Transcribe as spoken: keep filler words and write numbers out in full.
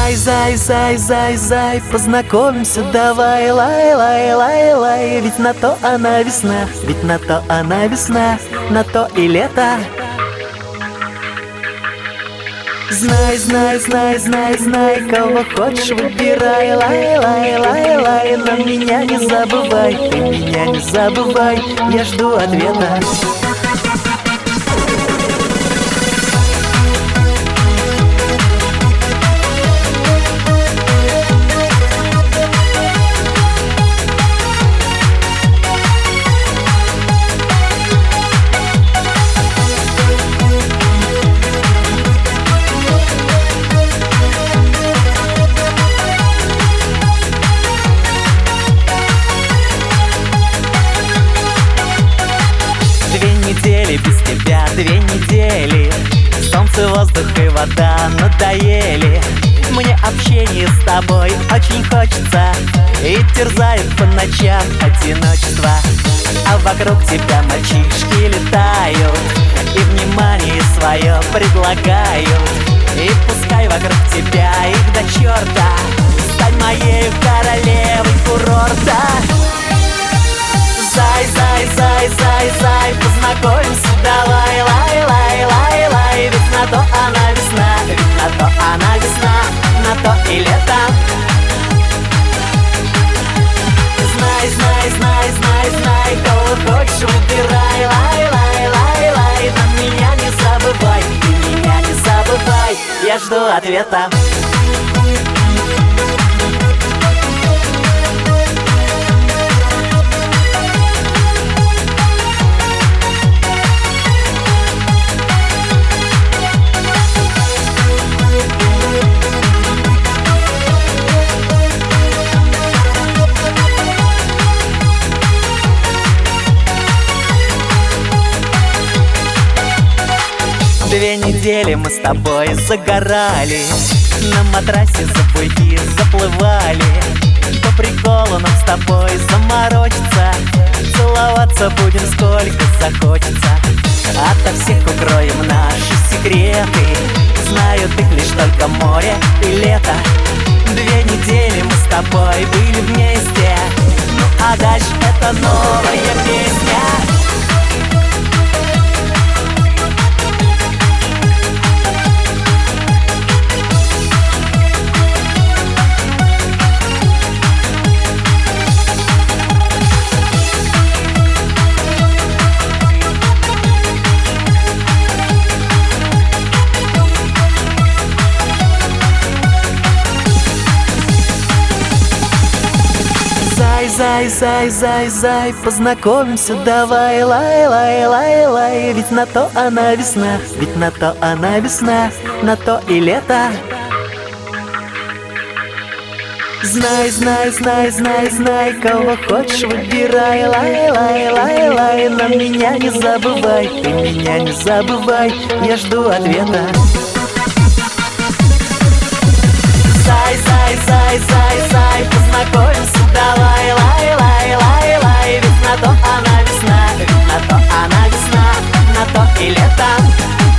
Зай, зай, зай, зай, зай, познакомимся давай, лай, лай, лай, лай. Ведь на то она весна, ведь на то она весна, на то и лето. Знай, знай, знай, знай, знай, кого хочешь выбирай, лай, лай, лай, лай. Но меня не забывай, ты меня не забывай, я жду ответа. Две недели без тебя, две недели. Солнце, воздух и вода надоели. Мне общение с тобой очень хочется, и терзает по ночам одиночество. А вокруг тебя мальчишки летают и внимание свое предлагают. И пускай вокруг тебя их до черта, стань моей королевой курорта. Зай, зай, зай, зай, зай, познакомимся давай, лай, лай, лай, лай. Ведь на то она весна, ведь на то она весна, на то и лето. Знай, знай, знай, знай, знай, кого хочешь выбирай, лай, лай, лай, лай. Но меня не забывай, ты меня не забывай, я жду ответа. Две недели мы с тобой загорали, на матрасе за буйки заплывали. По приколу нам с тобой заморочиться, целоваться будем сколько захочется. Ото всех укроем наши секреты, знают их лишь только море и лето. Две недели мы с тобой были вместе, ну а дальше это новая песня. Зай, зай, зай, зай, познакомимся давай, лай, лай, лай, лай. Ведь на то она весна, ведь на то она весна, на то и лето. Знай, знай, знай, знай, знай, кого хочешь выбирай, лай, лай, лай, лай. Но меня не забывай, ты меня не забывай, я жду ответа. Зай, зай, зай, зай, зай, познакомимся давай, лай, лай, лай, лай. Ведь на то она весна, ведь на то она весна, на то и лето.